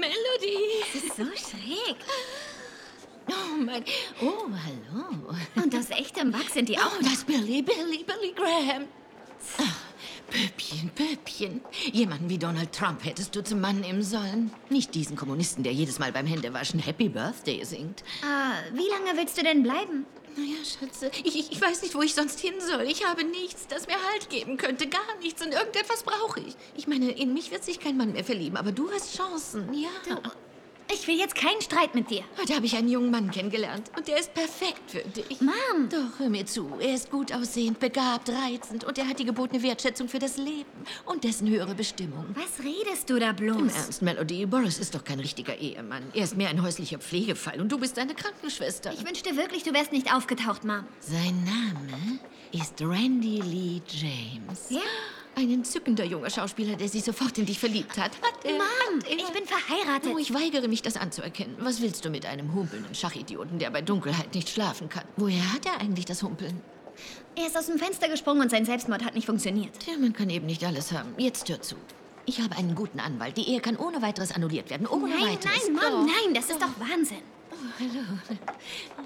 Melody. Das ist so schräg. Oh, hallo. Und aus echtem Wachs sind die auch. Oh, das Billy Graham. Ach, Püppchen. Jemanden wie Donald Trump hättest du zum Mann nehmen sollen. Nicht diesen Kommunisten, der jedes Mal beim Händewaschen Happy Birthday singt. Wie lange willst du denn bleiben? Naja, Schatze, ich weiß nicht, wo ich sonst hin soll. Ich habe nichts, das mir Halt geben könnte. Gar nichts und irgendetwas brauche ich. Ich meine, in mich wird sich kein Mann mehr verlieben, aber du hast Chancen, ja. Ich will jetzt keinen Streit mit dir. Heute habe ich einen jungen Mann kennengelernt und der ist perfekt für dich. Mom! Doch, hör mir zu. Er ist gut aussehend, begabt, reizend und er hat die gebotene Wertschätzung für das Leben und dessen höhere Bestimmung. Was redest du da bloß? Im Ernst, Melody, Boris ist doch kein richtiger Ehemann. Er ist mehr ein häuslicher Pflegefall und du bist eine Krankenschwester. Ich wünschte wirklich, du wärst nicht aufgetaucht, Mom. Sein Name ist Randy Lee James. Ja? Ein entzückender junger Schauspieler, der sich sofort in dich verliebt hat. Mom, ich bin verheiratet. Oh, ich weigere mich, das anzuerkennen. Was willst du mit einem humpelnden Schachidioten, der bei Dunkelheit nicht schlafen kann? Woher hat er eigentlich das Humpeln? Er ist aus dem Fenster gesprungen und sein Selbstmord hat nicht funktioniert. Tja, man kann eben nicht alles haben. Jetzt hör zu. Ich habe einen guten Anwalt. Die Ehe kann ohne weiteres annulliert werden. Ohne Nein, weiteres. nein, Mom, Doch. nein, das ist doch Wahnsinn. Oh, hallo.